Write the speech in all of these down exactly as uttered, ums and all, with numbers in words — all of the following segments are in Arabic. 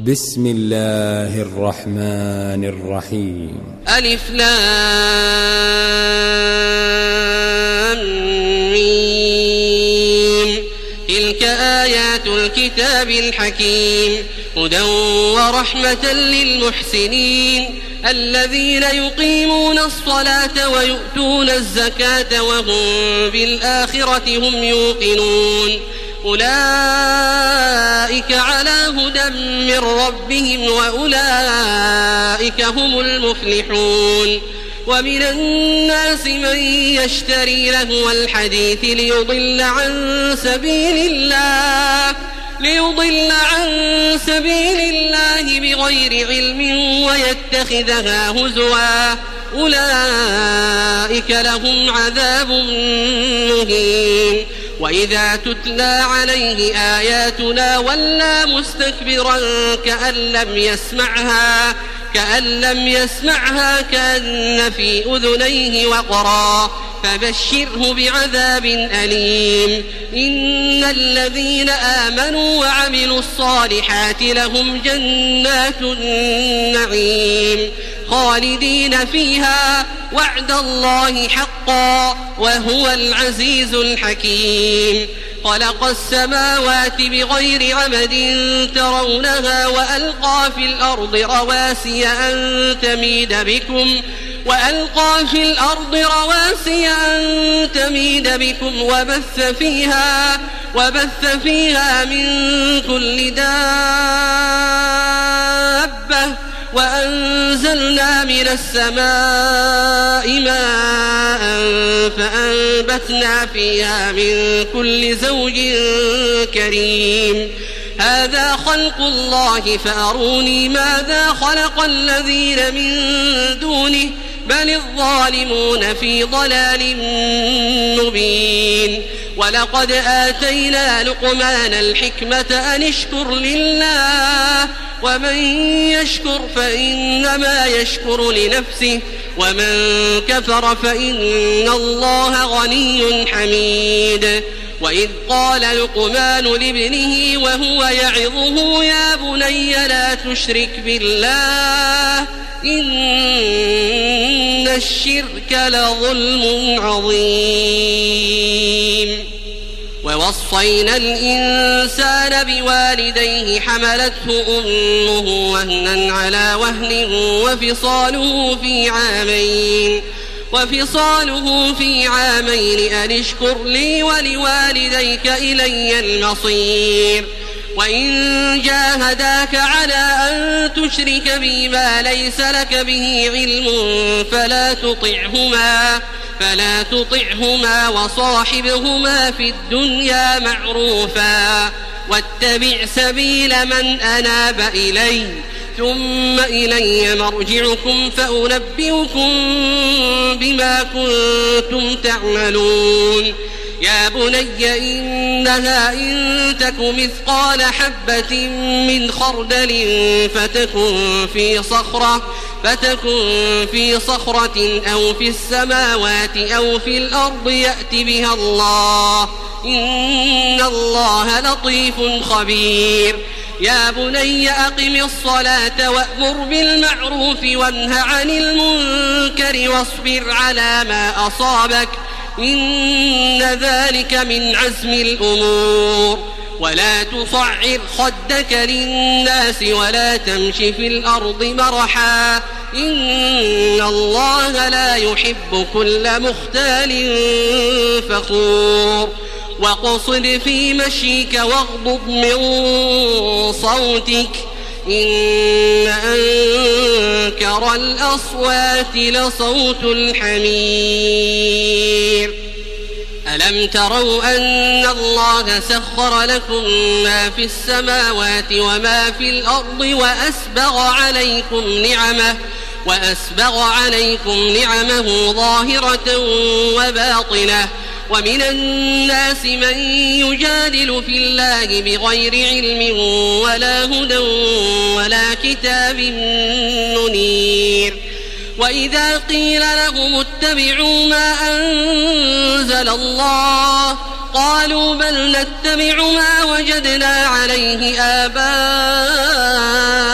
بسم الله الرحمن الرحيم. ألف لام ميم. تلك آيات الكتاب الحكيم هدى ورحمة للمحسنين الذين يقيمون الصلاة ويؤتون الزكاة وهم بالآخرة هم يوقنون أولئك على هدى من ربهم وأولئك هم المفلحون. ومن الناس من يشتري لهو الحديث ليضل عن سبيل الله ليضل عن سبيل الله بغير علم ويتخذها هزوا أولئك لهم عذاب مهين. وإذا تتلى عليه آياتنا ولى مستكبرا كأن لم يسمعها كأن لم يسمعها كأن في أذنيه وقرا فبشره بعذاب أليم. إن الذين آمنوا وعملوا الصالحات لهم جنات النعيم خالدين فيها وعد الله حقا وهو العزيز الحكيم. خلق السماوات بغير عمد ترونها وألقى في الأرض رواسي أن تميد بكم وألقى في الأرض رواسي أن تميد بكم وبث فيها وبث فيها من كل دابة وأنزلنا من السماء ماء فأنبتنا فيها من كل زوج كريم. هذا خلق الله فأروني ماذا خلق الذين من دونه بل الظالمون في ضلال مبين. ولقد آتينا لقمان الحكمة أن اشكر لله ومن يشكر فإنما يشكر لنفسه ومن كفر فإن الله غني حميد. وإذ قال لقمان لابنه وهو يعظه يا بني لا تشرك بالله إن الشرك لظلم عظيم. ووصينا الإنسان بوالديه حملته أمه وهنا على وهن وفصاله في عامين وفصاله في عامين أن اشكر لي ولوالديك إلي المصير. وإن جاهداك على أن تشرك بي ما ليس لك به علم فلا تطعهما فلا تطعهما وصاحبهما في الدنيا معروفا واتبع سبيل من أناب إلي ثم إلي مرجعكم فأنبئكم بما كنتم تعملون. يا بني إنها إن تك مثقال حبة من خردل فتكن في صخرة فتكن في صخرة أو في السماوات أو في الأرض يأت بها الله إن الله لطيف خبير. يا بني أقم الصلاة وأمر بالمعروف وانه عن المنكر واصبر على ما أصابك إن ذلك من عزم الأمور. ولا تصعر خدك للناس ولا تمش في الأرض مرحا إن الله لا يحب كل مختال فخور. واقصد في مشيك واغضض من صوتك إن أنكر الأصوات لصوت الحمير. ألم تروا أن الله سخر لكم ما في السماوات وما في الأرض وأسبغ عليكم نعمه وأسبغ عليكم نعمه ظاهرة وباطنة. ومن الناس من يجادل في الله بغير علم ولا هدى ولا كتاب منير. وإذا قيل لهم اتبعوا ما أنزل الله قالوا بل نتبع ما وجدنا عليه آباءنا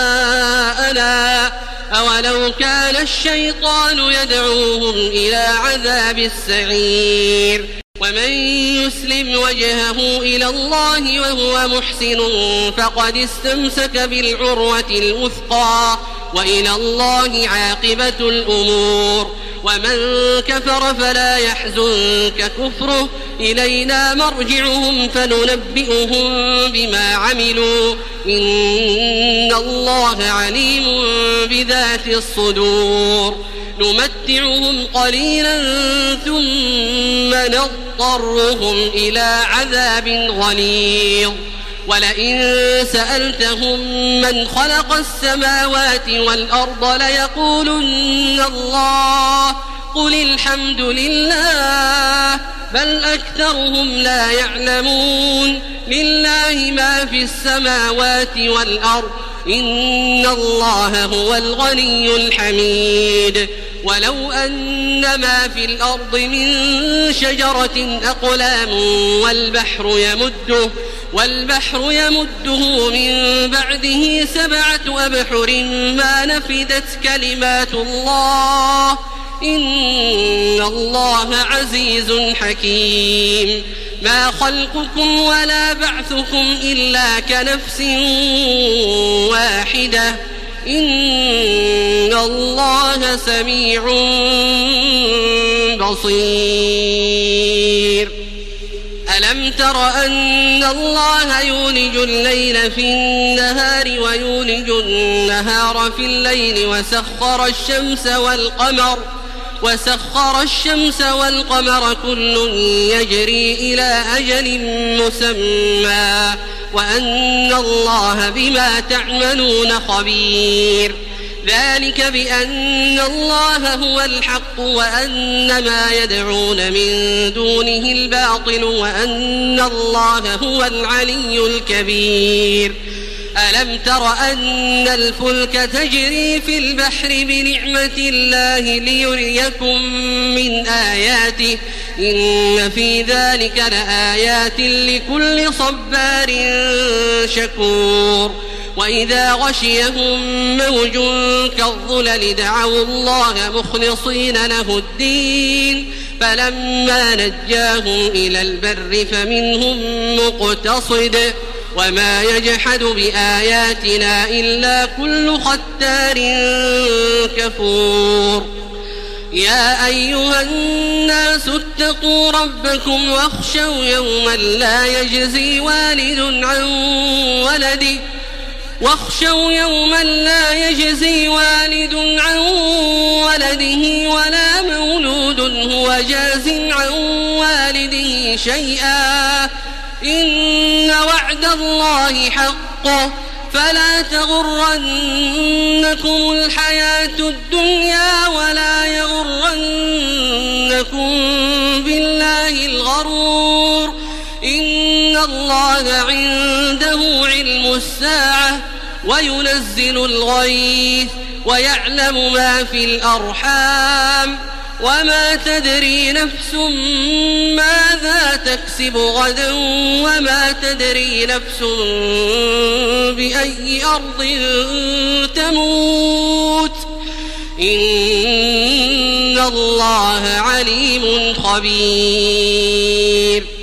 ولو كان الشيطان يدعوهم إلى عذاب السعير ومن يسلم وجهه إلى الله وهو محسن فقد استمسك بالعروة الوثقى وإلى الله عاقبة الأمور ومن كفر فلا يحزنك كفره إلينا مرجعهم فننبئهم بما عملوا إن الله عليم بذات الصدور نمتعهم قليلا ثم نضطرهم إلى عذاب غليظ ولئن سألتهم من خلق السماوات والأرض ليقولن الله قل الحمد لله بل أكثرهم لا يعلمون لله ما في السماوات والأرض إن الله هو الغني الحميد ولو أن ما في الأرض من شجرة أقلام والبحر يمده والبحر يمده من بعده سبعة أبحر ما نفدت كلمات الله إن الله عزيز حكيم ما خلقكم ولا بعثكم إلا كنفس واحدة إن الله سميع بصير ألم تر أن الله يولج الليل في النهار ويولج النهار في الليل وسخر الشمس والقمر وسخر الشمس والقمر كل يجري إلى أجل مسمى وأن الله بما تعملون خبير ذلك بأن الله هو الحق وأن ما يدعون من دونه الباطل وأن الله هو العلي الكبير ألم تر أن الفلك تجري في البحر بنعمة الله ليريكم من آياته إن في ذلك لآيات لكل صبار شكور وإذا غشيهم موج كالظلل دعوا الله مخلصين له الدين فلما نجاهم إلى البر فمنهم مقتصد وما يجحد بآياتنا إلا كل ختار كفور يا أيها الناس اتقوا ربكم واخشوا يوما لا يجزي والد عن ولده واخشوا يوما لا يجزي والد عن ولده ولا مولود هو جاز عن والده شيئا إن وعد الله حق فلا تغرنكم الحياة الدنيا ولا يغرنكم بالله الغرور إن الله عنده علم الساعة وينزل الغيث ويعلم ما في الأرحام وما تدري نفس ماذا تكسب غدا وما تدري نفس بأي أرض تموت إن الله عليم خبير